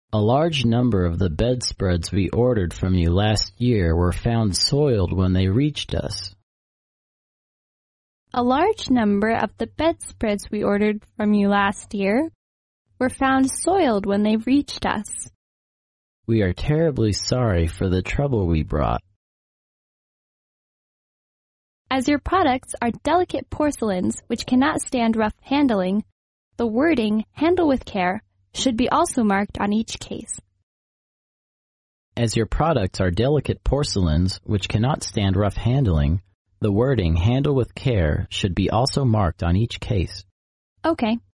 A large number of the bedspreads we ordered from you last year were found soiled when they reached us. A large number of the bedspreads we ordered from you last year were found soiled when they reached us. We are terribly sorry for the trouble we brought. As your products are delicate porcelains which cannot stand rough handling, the wording, "Handle with care," should be also marked on each case. As your products are delicate porcelains which cannot stand rough handling, the wording, "Handle with care," should be also marked on each case. Okay.